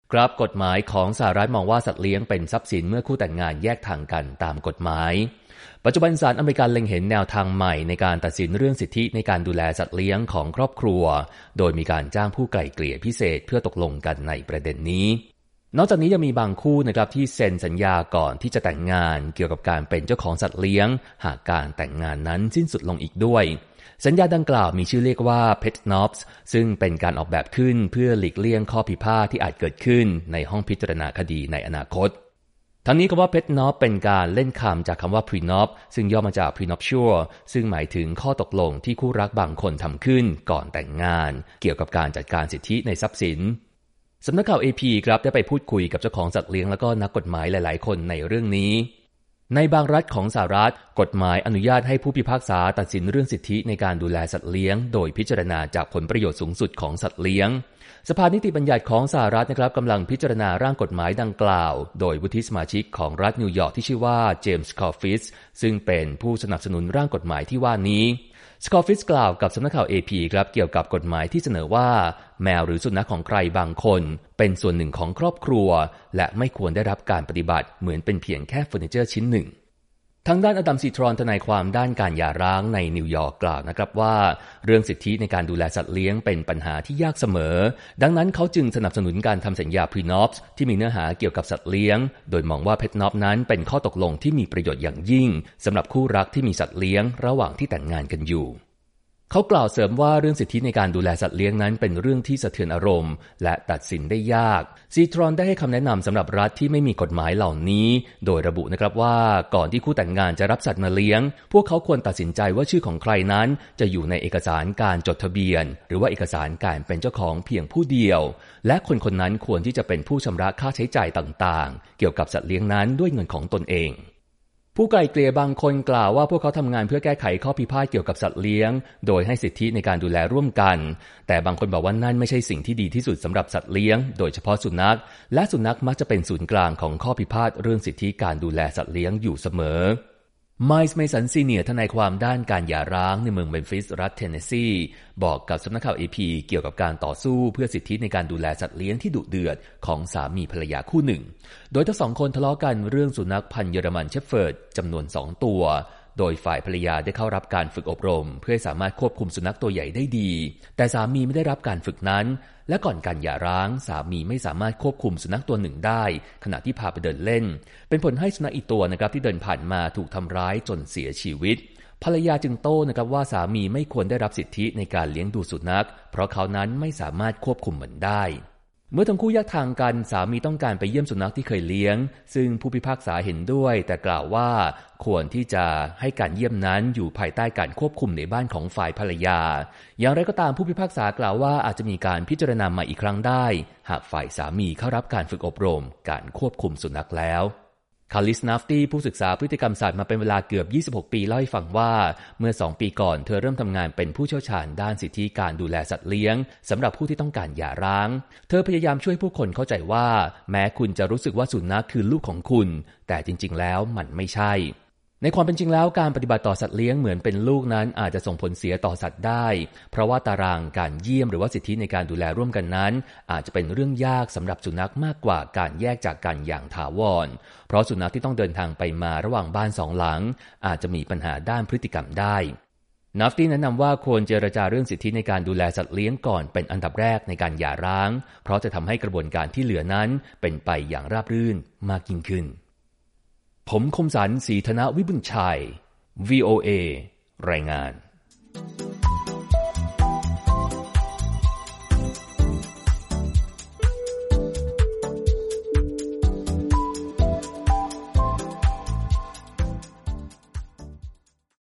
ครับกฎหมายของสหรัฐมองว่าสัตว์เลี้ยงเป็นทรัพย์สินเมื่อคู่แต่งงานแยกทางกันตามกฎหมายปัจจุบันศาลอเมริกันเล็งเห็นแนวทางใหม่ในการตัดสินเรื่องสิทธิในการดูแลสัตว์เลี้ยงของครอบครัวโดยมีการจ้างผู้ไกล่เกลี่ยพิเศษเพื่อตกลงกันในประเด็นนี้นอกจากนี้ยังมีบางคู่นะครับที่เซ็นสัญญาก่อนที่จะแต่งงานเกี่ยวกับการเป็นเจ้าของสัตว์เลี้ยงหากการแต่งงานนั้นสิ้นสุดลงอีกด้วยสัญญาดังกล่าวมีชื่อเรียกว่า Pet Nops ซึ่งเป็นการออกแบบขึ้นเพื่อหลีกเลี่ยงข้อพิพาทที่อาจเกิดขึ้นในห้องพิจารณาคดีในอนาคตทั้งนี้คำว่า Pet Nop เป็นการเล่นคำจากคำว่า Prenup ซึ่งย่อมาจาก Prenuptial ซึ่งหมายถึงข้อตกลงที่คู่รักบางคนทำขึ้นก่อนแต่งงานเกี่ยวกับการจัดการสิทธิในทรัพย์สินสำนักข่าว AP ครับได้ไปพูดคุยกับเจ้าของสัตว์เลี้ยงแล้วก็นักกฎหมายหลายๆคนในเรื่องนี้ในบางรัฐของสหรัฐกฎหมายอนุญาตให้ผู้พิพากษาตัดสินเรื่องสิทธิในการดูแลสัตว์เลี้ยงโดยพิจารณาจากผลประโยชน์สูงสุดของสัตว์เลี้ยงสภานิติบัญญัติของสหรัฐนะครับกำลังพิจารณาร่างกฎหมายดังกล่าวโดยวุฒิสมาชิกของรัฐนิวยอร์กที่ชื่อว่าเจมส์คอฟฟิสซึ่งเป็นผู้สนับสนุนร่างกฎหมายที่ว่านี้สกอฟฟิสกล่าวกับสำนักข่าว AP ครับเกี่ยวกับกฎหมายที่เสนอว่าแมวหรือสุนัขของใครบางคนเป็นส่วนหนึ่งของครอบครัวและไม่ควรได้รับการปฏิบัติเหมือนเป็นเพียงแค่เฟอร์นิเจอร์ชิ้นหนึ่งทางด้านอดัม ซีทรอนทนายความด้านการหย่าร้างในนิวยอร์กกล่าวนะครับว่าเรื่องสิทธิในการดูแลสัตว์เลี้ยงเป็นปัญหาที่ยากเสมอดังนั้นเขาจึงสนับสนุนการทำสัญญา Prenups ที่มีเนื้อหาเกี่ยวกับสัตว์เลี้ยงโดยมองว่า Pet Nop นั้นเป็นข้อตกลงที่มีประโยชน์อย่างยิ่งสำหรับคู่รักที่มีสัตว์เลี้ยงระหว่างที่แต่งงานกันอยู่เขากล่าวเสริมว่าเรื่องสิทธิในการดูแลสัตว์เลี้ยงนั้นเป็นเรื่องที่สะเทือนอารมณ์และตัดสินได้ยากซีทรอนได้ให้คำแนะนำสำหรับรัฐที่ไม่มีกฎหมายเหล่านี้โดยระบุนะครับว่าก่อนที่คู่แต่งงานจะรับสัตว์มาเลี้ยงพวกเขาควรตัดสินใจว่าชื่อของใครนั้นจะอยู่ในเอกสารการจดทะเบียนหรือว่าเอกสารการเป็นเจ้าของเพียงผู้เดียวและคนคนนั้นควรที่จะเป็นผู้ชำระค่าใช้จ่ายต่างๆเกี่ยวกับสัตว์เลี้ยงนั้นด้วยเงินของตนเองผู้ไกล่เกลี่ยบางคนกล่าวว่าพวกเขาทำงานเพื่อแก้ไขข้อพิพาทเกี่ยวกับสัตว์เลี้ยงโดยให้สิทธิในการดูแลร่วมกันแต่บางคนบอกว่านั่นไม่ใช่สิ่งที่ดีที่สุดสำหรับสัตว์เลี้ยงโดยเฉพาะสุนัขและสุนัขมักจะเป็นศูนย์กลางของข้อพิพาทเรื่องสิทธิการดูแลสัตว์เลี้ยงอยู่เสมอไมล์ เมสัน ซีเนียร์ทนายความด้านการหย่าร้างในเมืองเมมฟิสรัฐเทนเนสซีบอกกับสำนักข่าว AP เกี่ยวกับการต่อสู้เพื่อสิทธิในการดูแลสัตว์เลี้ยงที่ดุเดือดของสามีภรรยาคู่หนึ่งโดยทั้งสองคนทะเลาะกันเรื่องสุนัขพันธุ์เยอรมันเชฟเฟิร์ดจำนวน2ตัวโดยฝ่ายภรรยาได้เข้ารับการฝึกอบรมเพื่อให้สามารถควบคุมสุนัขตัวใหญ่ได้ดีแต่สามีไม่ได้รับการฝึกนั้นและก่อนการหย่าร้างสามีไม่สามารถควบคุมสุนัขตัวหนึ่งได้ขณะที่พาไปเดินเล่นเป็นผลให้สุนัขอีกตัวนะครับที่เดินผ่านมาถูกทำร้ายจนเสียชีวิตภรรยาจึงโต้นะครับว่าสามีไม่ควรได้รับสิทธิในการเลี้ยงดูสุนัขเพราะเขานั้นไม่สามารถควบคุมมันได้เมื่อทั้งคู่แยกทางกันสามีต้องการไปเยี่ยมสุนัขที่เคยเลี้ยงซึ่งผู้พิพากษาเห็นด้วยแต่กล่าวว่าควรที่จะให้การเยี่ยมนั้นอยู่ภายใต้การควบคุมในบ้านของฝ่ายภรรยาอย่างไรก็ตามผู้พิพากษากล่าวว่าอาจจะมีการพิจารณาใหม่อีกครั้งได้หากฝ่ายสามีเข้ารับการฝึกอบรมการควบคุมสุนัขแล้วคาลิส นาฟตี้ผู้ศึกษาพฤติกรรมสัตว์มาเป็นเวลาเกือบ26ปีเล่าให้ฟังว่าเมื่อ2ปีก่อนเธอเริ่มทำงานเป็นผู้เชี่ยวชาญด้านสิทธิการดูแลสัตว์เลี้ยงสำหรับผู้ที่ต้องการหย่าร้างเธอพยายามช่วยผู้คนเข้าใจว่าแม้คุณจะรู้สึกว่าสุนัขคือลูกของคุณแต่จริงๆแล้วมันไม่ใช่ในความเป็นจริงแล้วการปฏิบัติต่อสัตว์เลี้ยงเหมือนเป็นลูกนั้นอาจจะส่งผลเสียต่อสัตว์ได้เพราะว่าตารางการเยี่ยมหรือว่าสิทธิในการดูแลร่วมกันนั้นอาจจะเป็นเรื่องยากสำหรับสุนัขมากกว่าการแยกจากกันอย่างถาวรเพราะสุนัขที่ต้องเดินทางไปมาระหว่างบ้าน2หลังอาจจะมีปัญหาด้านพฤติกรรมได้นัฟตี้แนะนำว่าควรเจรจาเรื่องสิทธิในการดูแลสัตว์เลี้ยงก่อนเป็นอันดับแรกในการหย่าร้างเพราะจะทำให้กระบวนการที่เหลือนั้นเป็นไปอย่างราบรื่นมากยิ่งขึ้นผมคมสันต์ ศรีธนวิบุญชัย VOA รายงาน